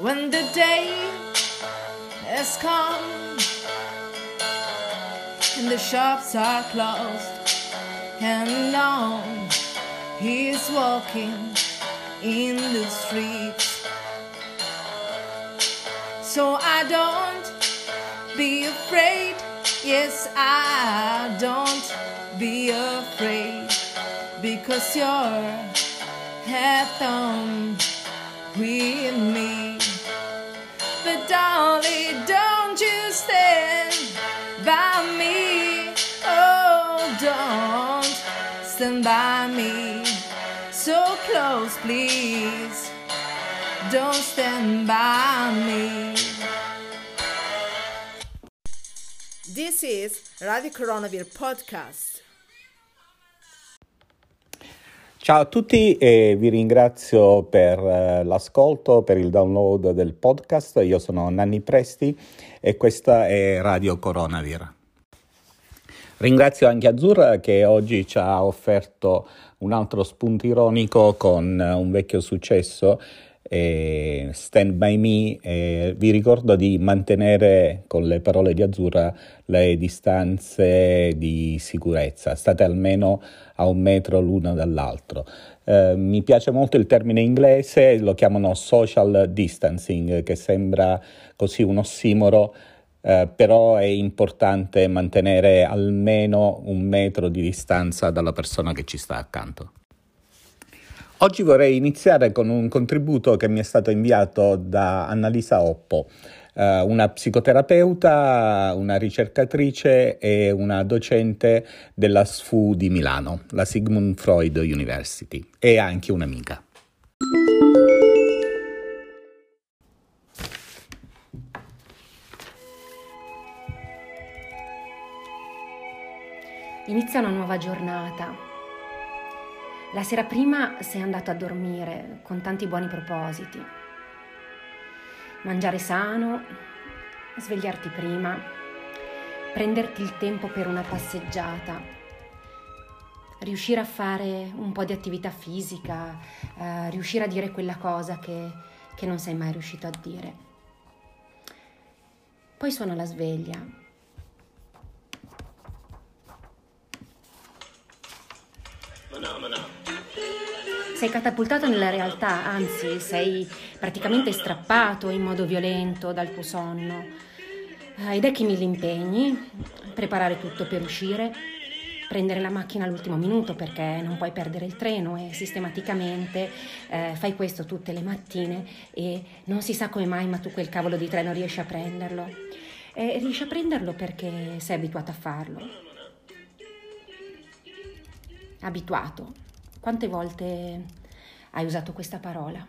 when the day has come and the shops are closed and now he's walking in the streets. So I don't be afraid, yes, I don't be afraid, because you're at home with me. But darling, don't you stand by me, oh, don't stand by me so close, please, don't stand by me. This is Radio Coronavirus Podcast. Ciao a tutti e vi ringrazio per l'ascolto, per il download del podcast. Io sono Nanni Presti e questa è Radio Coronavir. Ringrazio anche Azzurra che oggi ci ha offerto un altro spunto ironico con un vecchio successo, Stand By Me. Vi ricordo di mantenere, con le parole di Azzurra, le distanze di sicurezza. State almeno a 1 metro l'uno dall'altro. Mi piace molto il termine inglese, lo chiamano social distancing, che sembra così un ossimoro, però è importante mantenere almeno 1 metro di distanza dalla persona che ci sta accanto. Oggi vorrei iniziare con un contributo che mi è stato inviato da Annalisa Oppo, una psicoterapeuta, una ricercatrice e una docente della SFU di Milano, la Sigmund Freud University, e anche un'amica. Inizia una nuova giornata. La sera prima sei andato a dormire con tanti buoni propositi. Mangiare sano, svegliarti prima, prenderti il tempo per una passeggiata, riuscire a fare un po' di attività fisica, riuscire a dire quella cosa che non sei mai riuscito a dire. Poi suona la sveglia. Sei catapultato nella realtà, anzi sei praticamente strappato in modo violento dal tuo sonno. Ed ecco 1000 impegni: preparare tutto per uscire, prendere la macchina all'ultimo minuto perché non puoi perdere il treno e sistematicamente fai questo tutte le mattine e non si sa come mai, ma tu quel cavolo di treno riesci a prenderlo. E riesci a prenderlo perché sei abituato a farlo. Abituato. Quante volte hai usato questa parola?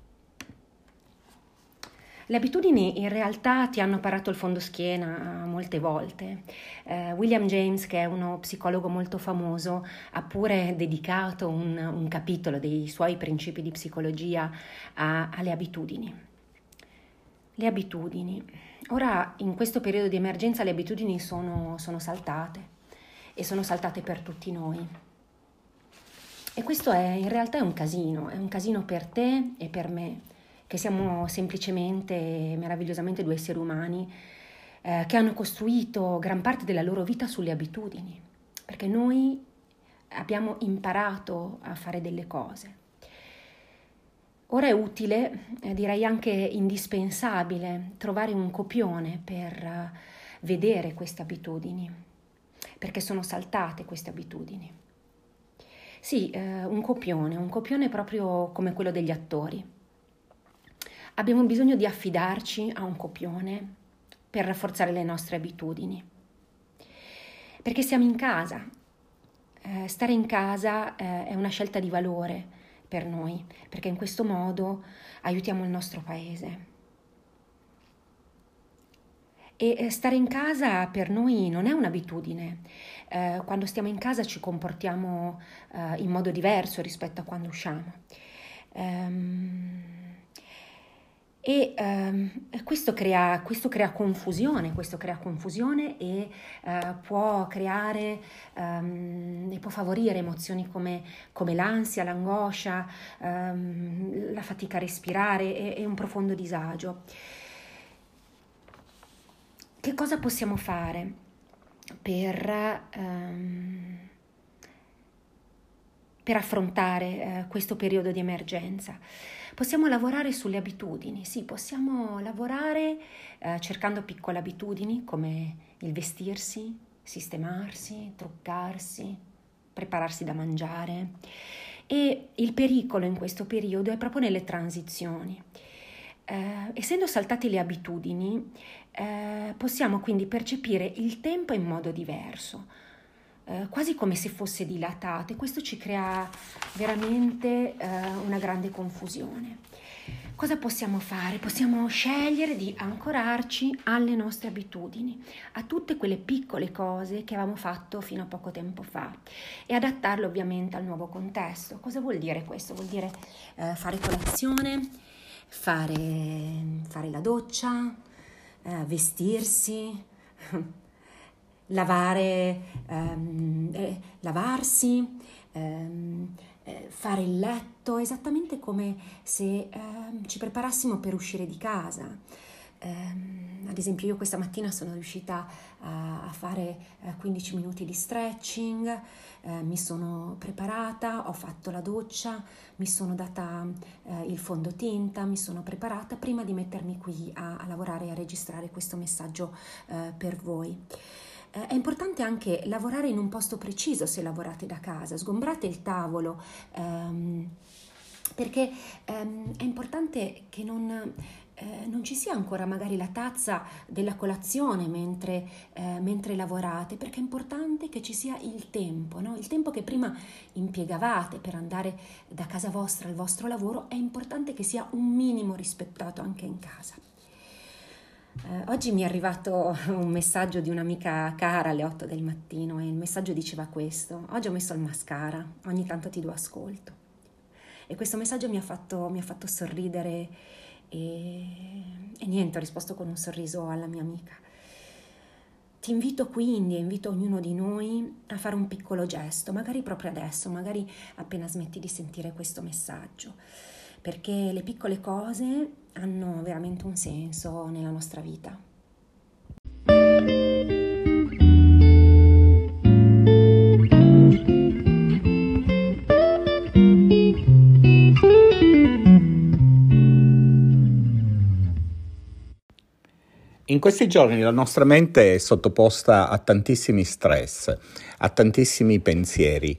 Le abitudini in realtà ti hanno parato il fondoschiena molte volte. William James, che è uno psicologo molto famoso, ha pure dedicato un capitolo dei suoi principi di psicologia alle abitudini. Le abitudini. Ora, in questo periodo di emergenza, le abitudini sono saltate e sono saltate per tutti noi. E questo in realtà è un casino per te e per me, che siamo semplicemente e meravigliosamente 2 esseri umani che hanno costruito gran parte della loro vita sulle abitudini, perché noi abbiamo imparato a fare delle cose. Ora è utile, direi anche indispensabile, trovare un copione per vedere queste abitudini, perché sono saltate queste abitudini. Sì, un copione proprio come quello degli attori. Abbiamo bisogno di affidarci a un copione per rafforzare le nostre abitudini. Perché siamo in casa. Stare in casa è una scelta di valore per noi, perché in questo modo aiutiamo il nostro paese. E stare in casa per noi non è un'abitudine. Quando stiamo in casa ci comportiamo in modo diverso rispetto a quando usciamo. E questo crea confusione, e può creare e può favorire emozioni come l'ansia, l'angoscia, la fatica a respirare e un profondo disagio. Che cosa possiamo fare per affrontare questo periodo di emergenza? Possiamo lavorare sulle abitudini, sì, possiamo lavorare cercando piccole abitudini come il vestirsi, sistemarsi, truccarsi, prepararsi da mangiare. E il pericolo in questo periodo è proprio nelle transizioni. Essendo saltate le abitudini, possiamo quindi percepire il tempo in modo diverso, quasi come se fosse dilatato, e questo ci crea veramente una grande confusione. Cosa possiamo fare? Possiamo scegliere di ancorarci alle nostre abitudini, a tutte quelle piccole cose che avevamo fatto fino a poco tempo fa, e adattarle ovviamente al nuovo contesto. Cosa vuol dire questo? Vuol dire fare colazione, fare la doccia, vestirsi, lavarsi, fare il letto, esattamente come se ci preparassimo per uscire di casa. Ad esempio, io questa mattina sono riuscita a fare 15 minuti di stretching, mi sono preparata, ho fatto la doccia, mi sono data il fondotinta, mi sono preparata prima di mettermi qui a lavorare e a registrare questo messaggio per voi. È importante anche lavorare in un posto preciso se lavorate da casa, sgombrate il tavolo, perché è importante che non ci sia ancora magari la tazza della colazione mentre lavorate, perché è importante che ci sia il tempo, no? Il tempo che prima impiegavate per andare da casa vostra al vostro lavoro, è importante che sia un minimo rispettato anche in casa. Oggi mi è arrivato un messaggio di un'amica cara alle 8 del mattino, e il messaggio diceva questo: oggi ho messo il mascara, ogni tanto ti do ascolto. E questo messaggio mi ha fatto sorridere e niente, ho risposto con un sorriso alla mia amica. Ti invito quindi, invito ognuno di noi a fare un piccolo gesto, magari proprio adesso, magari appena smetti di sentire questo messaggio, perché le piccole cose hanno veramente un senso nella nostra vita. In questi giorni la nostra mente è sottoposta a tantissimi stress, a tantissimi pensieri.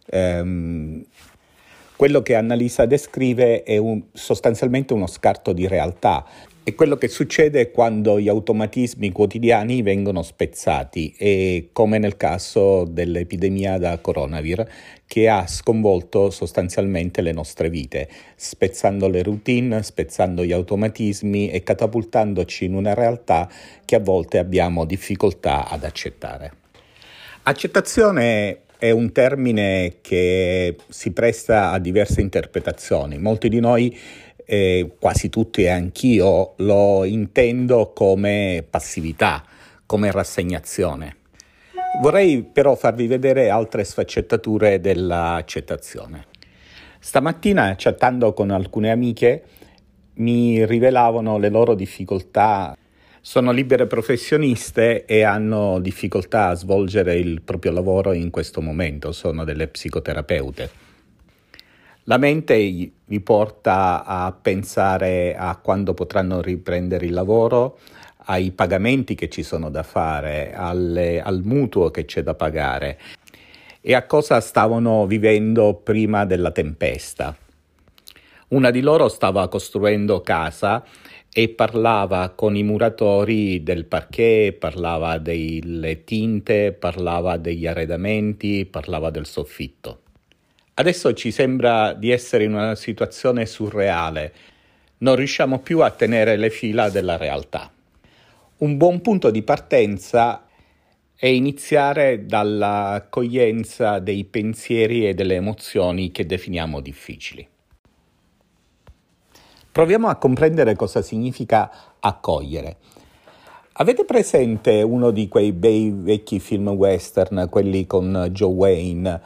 Quello che Annalisa descrive è sostanzialmente uno scarto di realtà. È quello che succede quando gli automatismi quotidiani vengono spezzati, e come nel caso dell'epidemia da coronavirus, che ha sconvolto sostanzialmente le nostre vite, spezzando le routine, spezzando gli automatismi e catapultandoci in una realtà che a volte abbiamo difficoltà ad accettare. Accettazione è un termine che si presta a diverse interpretazioni. Molti di noi, quasi tutti e anch'io, lo intendo come passività, come rassegnazione. Vorrei però farvi vedere altre sfaccettature dell'accettazione. Stamattina, chattando con alcune amiche, mi rivelavano le loro difficoltà. Sono libere professioniste e hanno difficoltà a svolgere il proprio lavoro in questo momento, sono delle psicoterapeute. La mente vi porta a pensare a quando potranno riprendere il lavoro, ai pagamenti che ci sono da fare, al mutuo che c'è da pagare e a cosa stavano vivendo prima della tempesta. Una di loro stava costruendo casa e parlava con i muratori del parquet, parlava delle tinte, parlava degli arredamenti, parlava del soffitto. Adesso ci sembra di essere in una situazione surreale, non riusciamo più a tenere le fila della realtà. Un buon punto di partenza è iniziare dall'accoglienza dei pensieri e delle emozioni che definiamo difficili. Proviamo a comprendere cosa significa accogliere. Avete presente uno di quei bei vecchi film western, quelli con Joe Wayne,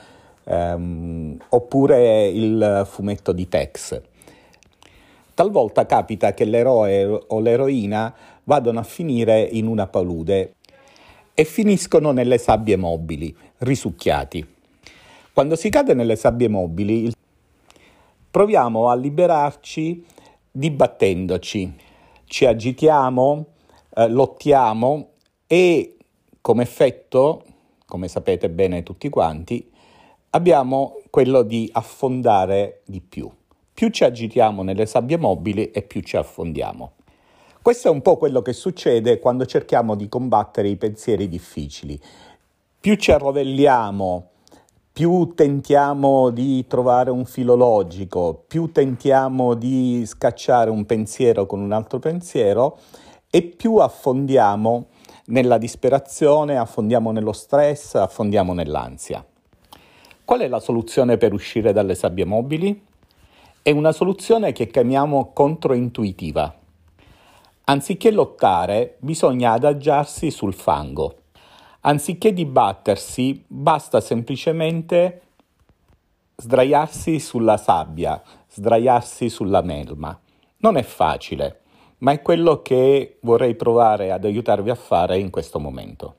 oppure il fumetto di Tex? Talvolta capita che l'eroe o l'eroina vadano a finire in una palude e finiscono nelle sabbie mobili, risucchiati. Quando si cade nelle sabbie mobili, proviamo a liberarci dibattendoci, ci agitiamo, lottiamo e come effetto, come sapete bene tutti quanti, abbiamo quello di affondare di più. Più ci agitiamo nelle sabbie mobili e più ci affondiamo. Questo è un po' quello che succede quando cerchiamo di combattere i pensieri difficili. Più ci arrovelliamo, più tentiamo di trovare un filo logico, più tentiamo di scacciare un pensiero con un altro pensiero e più affondiamo nella disperazione, affondiamo nello stress, affondiamo nell'ansia. Qual è la soluzione per uscire dalle sabbie mobili? È una soluzione che chiamiamo controintuitiva. Anziché lottare, bisogna adagiarsi sul fango. Anziché dibattersi, basta semplicemente sdraiarsi sulla sabbia, sdraiarsi sulla melma. Non è facile, ma è quello che vorrei provare ad aiutarvi a fare in questo momento.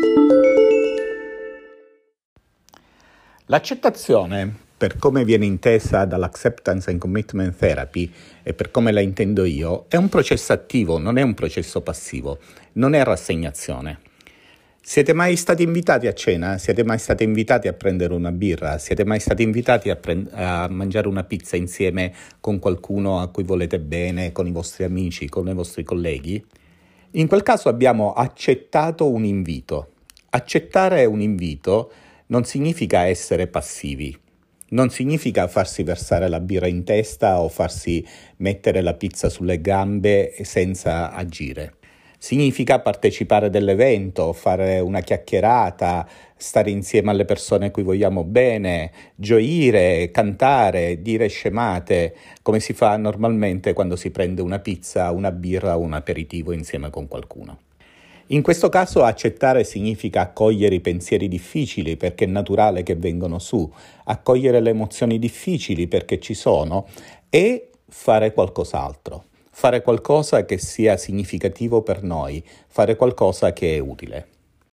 L'accettazione, per come viene intesa dall'Acceptance and Commitment Therapy e per come la intendo io, è un processo attivo, non è un processo passivo, non è rassegnazione. Siete mai stati invitati a cena? Siete mai stati invitati a prendere una birra? Siete mai stati invitati a mangiare una pizza insieme con qualcuno a cui volete bene, con i vostri amici, con i vostri colleghi? In quel caso abbiamo accettato un invito. Accettare un invito non significa essere passivi, non significa farsi versare la birra in testa o farsi mettere la pizza sulle gambe senza agire. Significa partecipare dell'evento, fare una chiacchierata, stare insieme alle persone a cui vogliamo bene, gioire, cantare, dire scemate, come si fa normalmente quando si prende una pizza, una birra o un aperitivo insieme con qualcuno. In questo caso accettare significa accogliere i pensieri difficili perché è naturale che vengano su, accogliere le emozioni difficili perché ci sono e fare qualcos'altro, fare qualcosa che sia significativo per noi, fare qualcosa che è utile.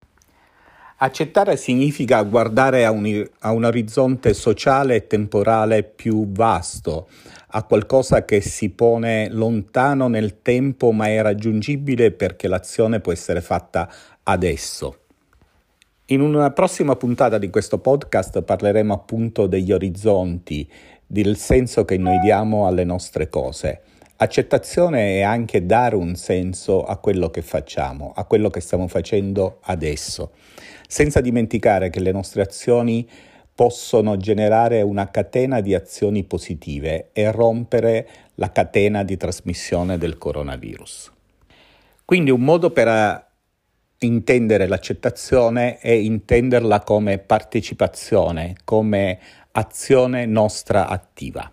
Accettare significa guardare a un orizzonte sociale e temporale più vasto, a qualcosa che si pone lontano nel tempo ma è raggiungibile perché l'azione può essere fatta adesso. In una prossima puntata di questo podcast parleremo appunto degli orizzonti, del senso che noi diamo alle nostre cose. Accettazione è anche dare un senso a quello che facciamo, a quello che stiamo facendo adesso, senza dimenticare che le nostre azioni possono generare una catena di azioni positive e rompere la catena di trasmissione del coronavirus. Quindi un modo per intendere l'accettazione è intenderla come partecipazione, come azione nostra attiva.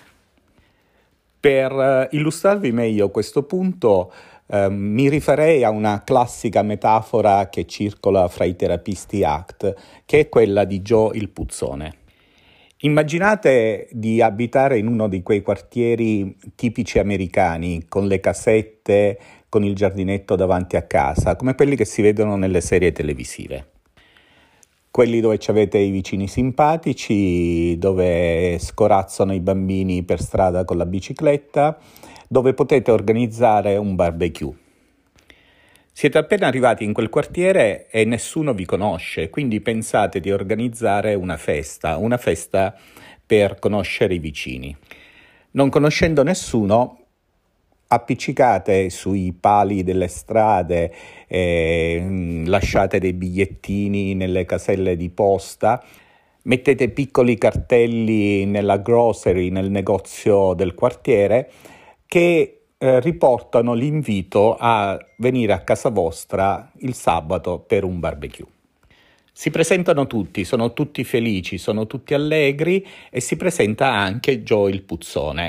Per illustrarvi meglio questo punto, mi rifarei a una classica metafora che circola fra i terapisti ACT, che è quella di Joe il puzzone. Immaginate di abitare in uno di quei quartieri tipici americani, con le casette, con il giardinetto davanti a casa, come quelli che si vedono nelle serie televisive. Quelli dove avete i vicini simpatici, dove scorazzano i bambini per strada con la bicicletta, dove potete organizzare un barbecue. Siete appena arrivati in quel quartiere e nessuno vi conosce, quindi pensate di organizzare una festa per conoscere i vicini. Non conoscendo nessuno, appiccicate sui pali delle strade, lasciate dei bigliettini nelle caselle di posta, mettete piccoli cartelli nella grocery, nel negozio del quartiere, che riportano l'invito a venire a casa vostra il sabato per un barbecue. Si presentano tutti, sono tutti felici, sono tutti allegri e si presenta anche Joe il puzzone.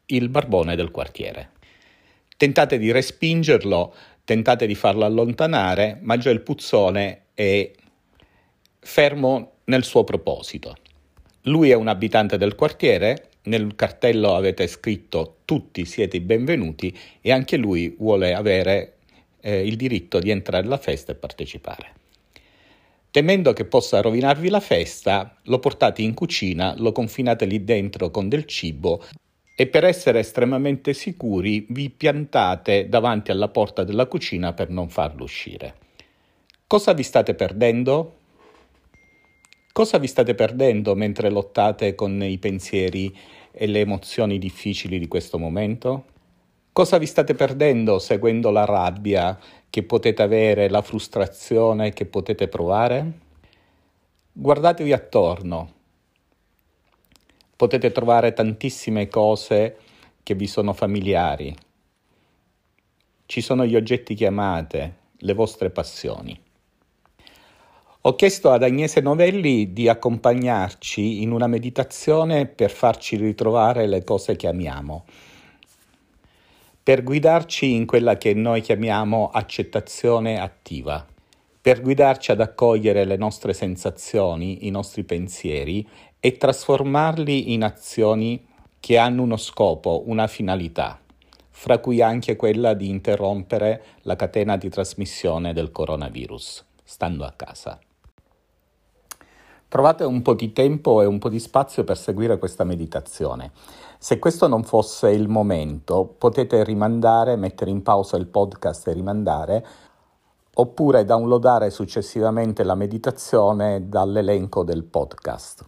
il barbone del quartiere. Tentate di respingerlo, tentate di farlo allontanare, ma già il puzzone è fermo nel suo proposito. Lui è un abitante del quartiere, nel cartello avete scritto tutti siete i benvenuti e anche lui vuole avere il diritto di entrare alla festa e partecipare. Temendo che possa rovinarvi la festa, lo portate in cucina, lo confinate lì dentro con del cibo e per essere estremamente sicuri vi piantate davanti alla porta della cucina per non farlo uscire. Cosa vi state perdendo? Cosa vi state perdendo mentre lottate con i pensieri e le emozioni difficili di questo momento? Cosa vi state perdendo seguendo la rabbia che potete avere, la frustrazione che potete provare? Guardatevi attorno. Potete trovare tantissime cose che vi sono familiari. Ci sono gli oggetti che amate, le vostre passioni. Ho chiesto ad Agnese Novelli di accompagnarci in una meditazione per farci ritrovare le cose che amiamo, per guidarci in quella che noi chiamiamo accettazione attiva, per guidarci ad accogliere le nostre sensazioni, i nostri pensieri e trasformarli in azioni che hanno uno scopo, una finalità, fra cui anche quella di interrompere la catena di trasmissione del coronavirus, stando a casa. Trovate un po' di tempo e un po' di spazio per seguire questa meditazione. Se questo non fosse il momento, potete rimandare, mettere in pausa il podcast e rimandare, oppure downloadare successivamente la meditazione dall'elenco del podcast.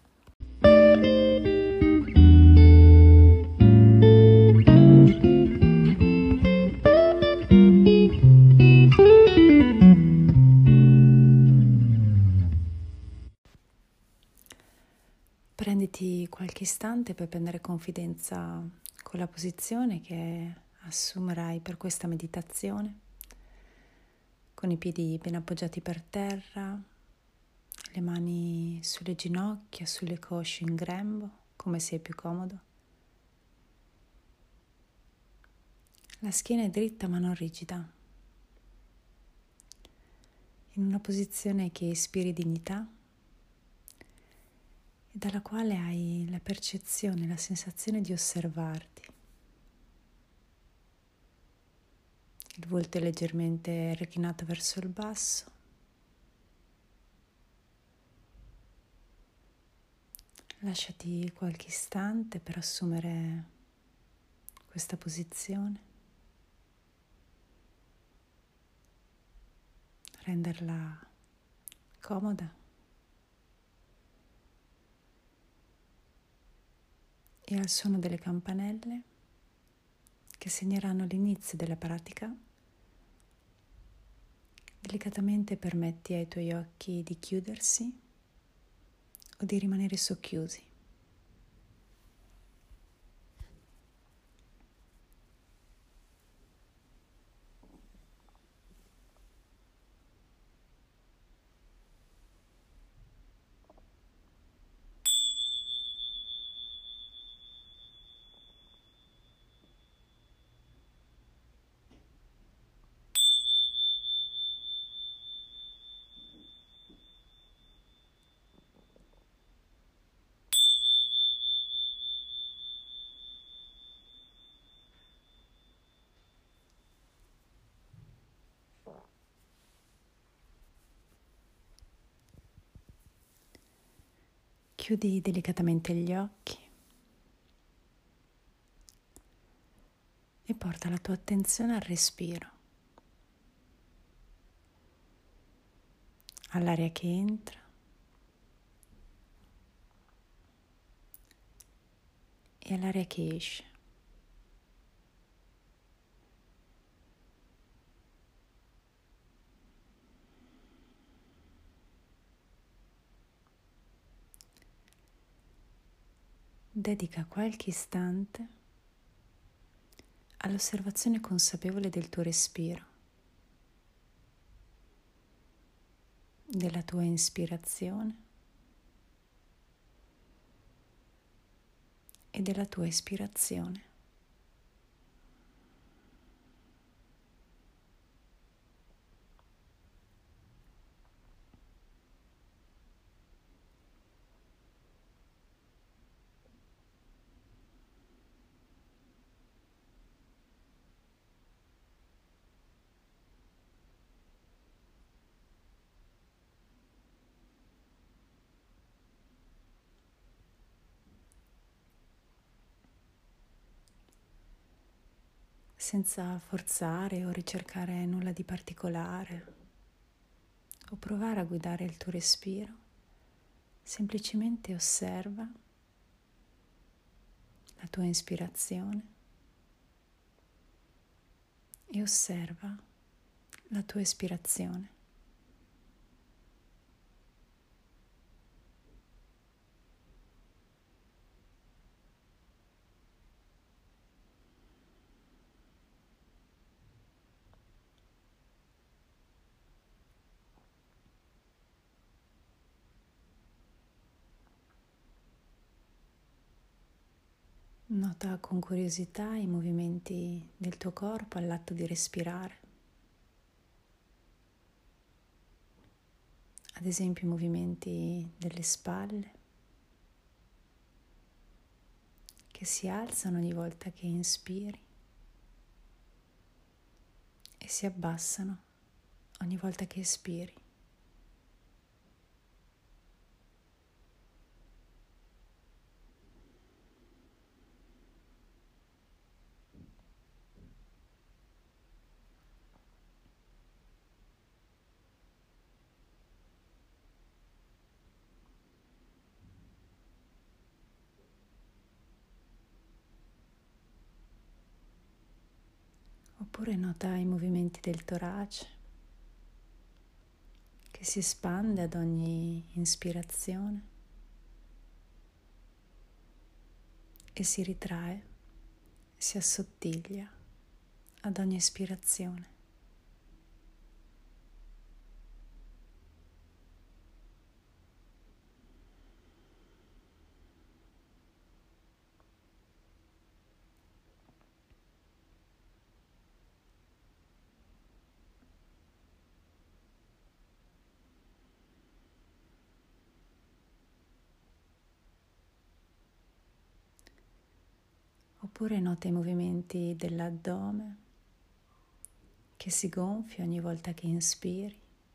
Prenditi qualche istante per prendere confidenza con la posizione che assumerai per questa meditazione, con i piedi ben appoggiati per terra, le mani sulle ginocchia, sulle cosce in grembo, come sei più comodo. La schiena è dritta ma non rigida, in una posizione che ispiri dignità e dalla quale hai la percezione, la sensazione di osservarti. Il volto è leggermente reclinato verso il basso. Lasciati qualche istante per assumere questa posizione, renderla comoda. E al suono delle campanelle che segneranno l'inizio della pratica, delicatamente permetti ai tuoi occhi di chiudersi o di rimanere socchiusi. Chiudi delicatamente gli occhi e porta la tua attenzione al respiro, all'aria che entra e all'aria che esce. Dedica qualche istante all'osservazione consapevole del tuo respiro, della tua inspirazione e della tua espirazione. senza forzare o ricercare nulla di particolare o provare a guidare il tuo respiro. Semplicemente osserva la tua ispirazione e osserva la tua espirazione. Nota con curiosità i movimenti del tuo corpo all'atto di respirare. Ad esempio i movimenti delle spalle che si alzano ogni volta che inspiri e si abbassano ogni volta che espiri. Oppure nota i movimenti del torace che si espande ad ogni ispirazione e si ritrae, si assottiglia ad ogni espirazione. Oppure nota i movimenti dell'addome che si gonfia ogni volta che inspiri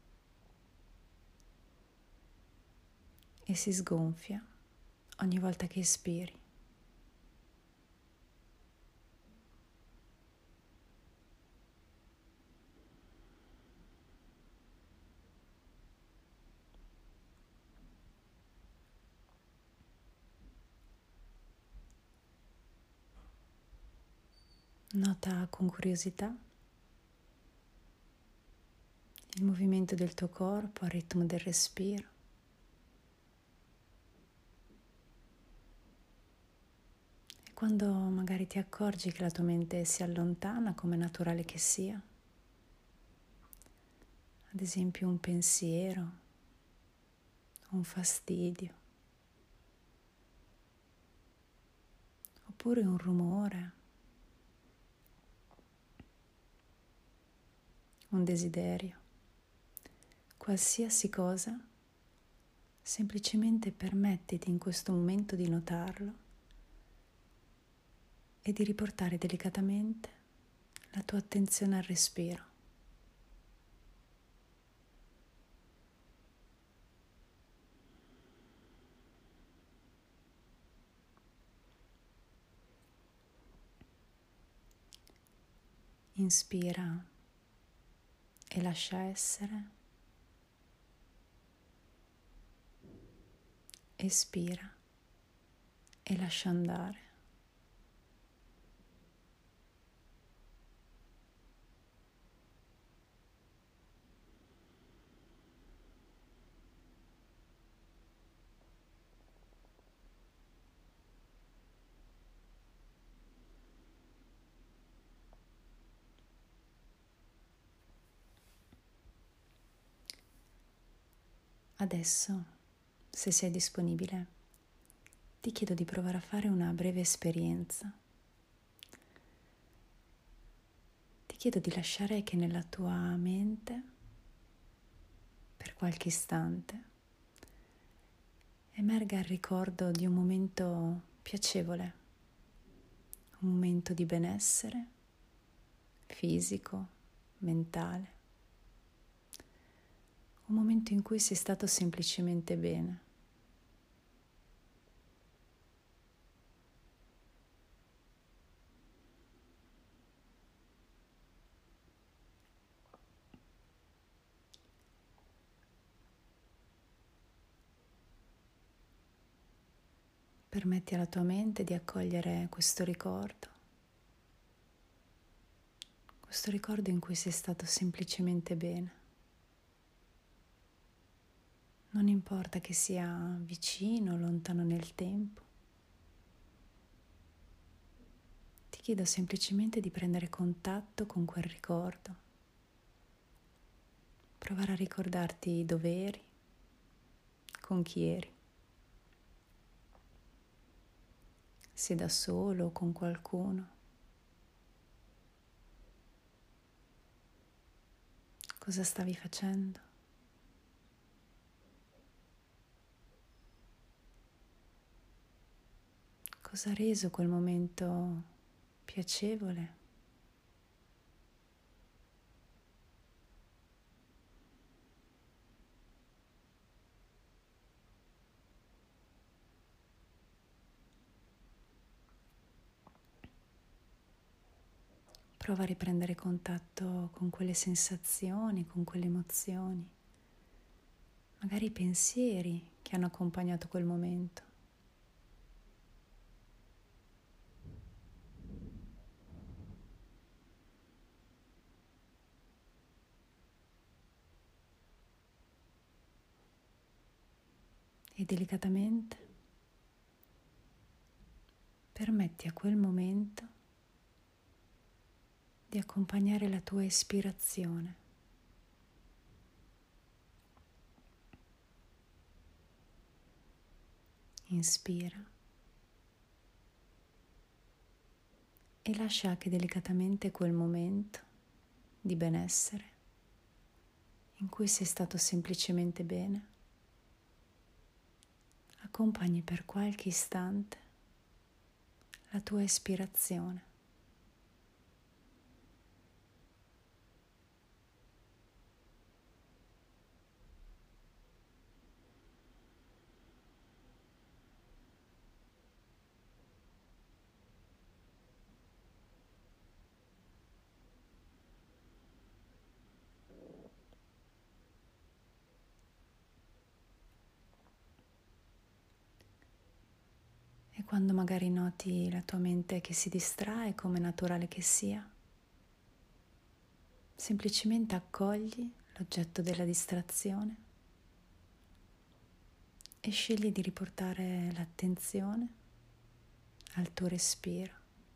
e si sgonfia ogni volta che espiri. Nota con curiosità il movimento del tuo corpo al ritmo del respiro. E quando magari ti accorgi che la tua mente si allontana, come è naturale che sia, ad esempio un pensiero, un fastidio, oppure un rumore, un desiderio, qualsiasi cosa, semplicemente permettiti in questo momento di notarlo e di riportare delicatamente la tua attenzione al respiro. Inspira e lascia essere. Espira e lascia andare. Adesso, se sei disponibile, ti chiedo di provare a fare una breve esperienza. Ti chiedo di lasciare che nella tua mente, per qualche istante, emerga il ricordo di un momento piacevole, un momento di benessere fisico, mentale, un momento in cui sei stato semplicemente bene. Permetti alla tua mente di accogliere questo ricordo in cui sei stato semplicemente bene. Non importa che sia vicino o lontano nel tempo. Ti chiedo semplicemente di prendere contatto con quel ricordo. Provare a ricordarti dove eri, con chi eri. Se da solo o con qualcuno. Cosa stavi facendo? Cosa ha reso quel momento piacevole? Prova a riprendere contatto con quelle sensazioni, con quelle emozioni, magari i pensieri che hanno accompagnato quel momento. E delicatamente permetti a quel momento di accompagnare la tua espirazione. Inspira e lascia che delicatamente quel momento di benessere, in cui sei stato semplicemente bene, accompagni per qualche istante la tua espirazione. E quando magari noti la tua mente che si distrae, come è naturale che sia, semplicemente accogli l'oggetto della distrazione e scegli di riportare l'attenzione al tuo respiro,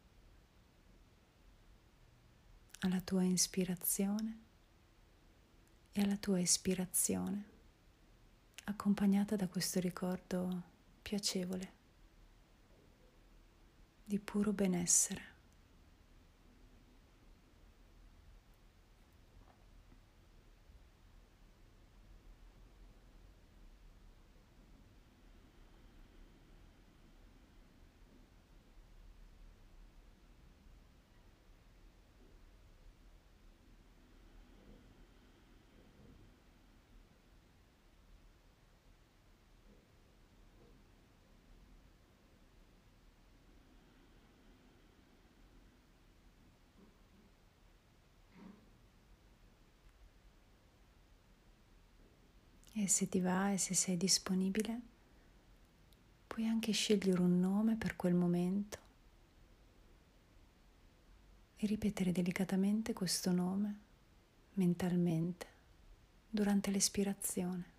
alla tua inspirazione e alla tua espirazione, accompagnata da questo ricordo piacevole di puro benessere. E se ti va e se sei disponibile, puoi anche scegliere un nome per quel momento e ripetere delicatamente questo nome mentalmente durante l'espirazione.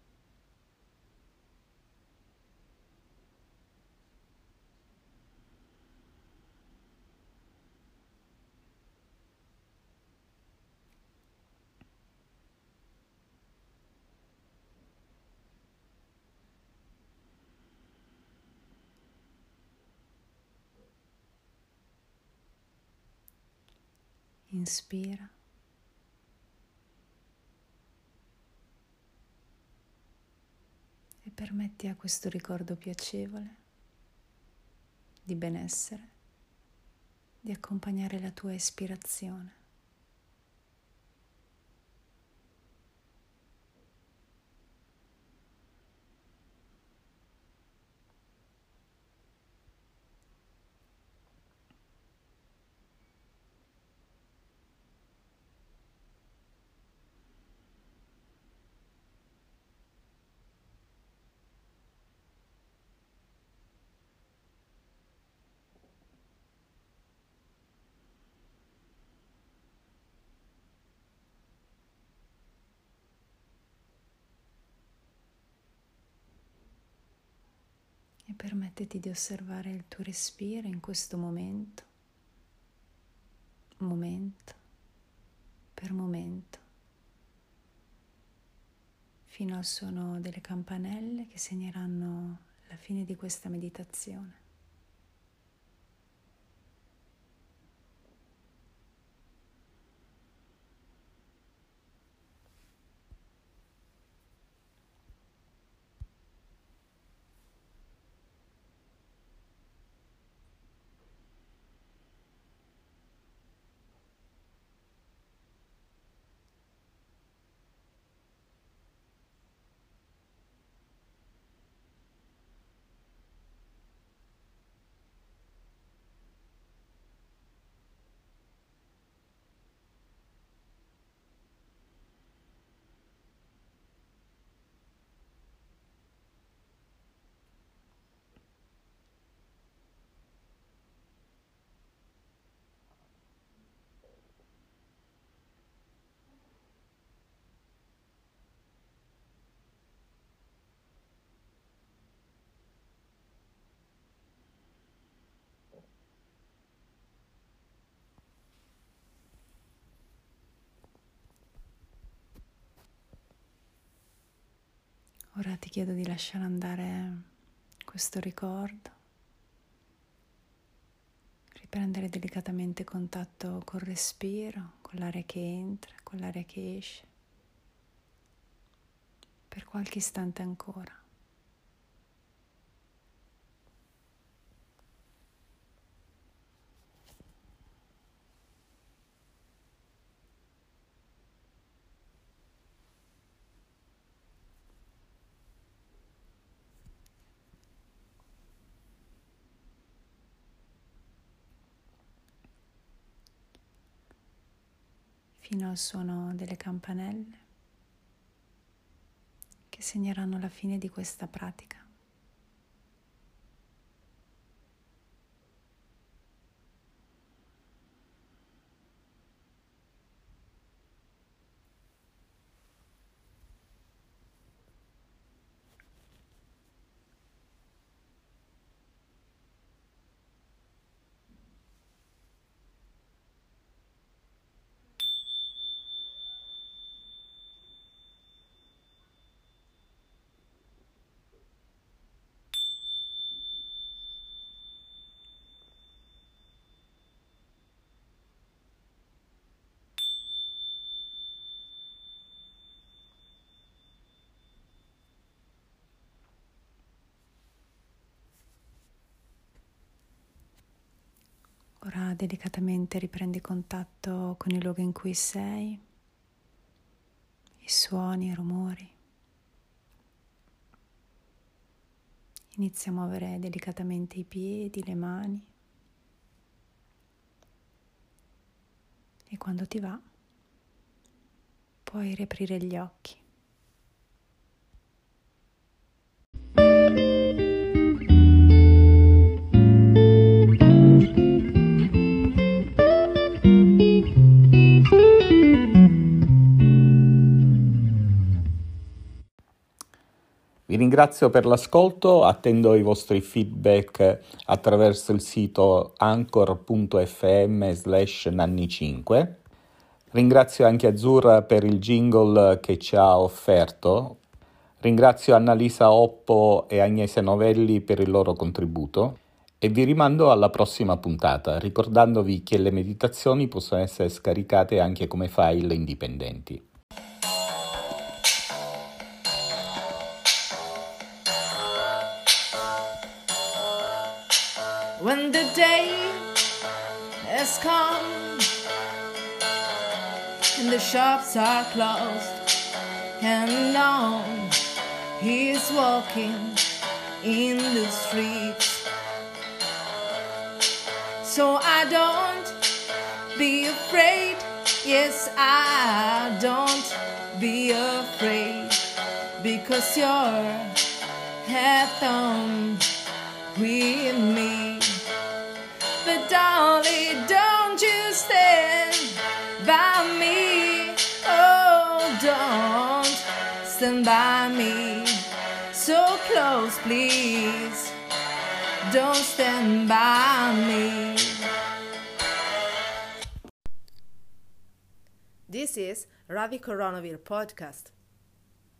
Inspira e permetti a questo ricordo piacevole di benessere di accompagnare la tua espirazione. e permettiti di osservare il tuo respiro in questo momento per momento, fino al suono delle campanelle che segneranno la fine di questa meditazione. Ora ti chiedo di lasciare andare questo ricordo, riprendere delicatamente contatto col respiro, con l'aria che entra, con l'aria che esce, per qualche istante ancora. Fino al suono delle campanelle che segneranno la fine di questa pratica. Ora delicatamente riprendi contatto con il luogo in cui sei, i suoni, i rumori. Inizia a muovere delicatamente i piedi, le mani e quando ti va puoi riaprire gli occhi. Vi ringrazio per l'ascolto, attendo i vostri feedback attraverso il sito anchor.fm/nanni5. Ringrazio anche Azzurra per il jingle che ci ha offerto. Ringrazio Annalisa Oppo e Agnese Novelli per il loro contributo e vi rimando alla prossima puntata, ricordandovi che le meditazioni possono essere scaricate anche come file indipendenti. When the day has come and the shops are closed and now he is walking in the streets, so I don't be afraid, yes I don't be afraid, because you're at home with me. But darling, don't you stand by me, oh don't stand by me so close please. don't stand by me. This is Ravi Coronavir podcast.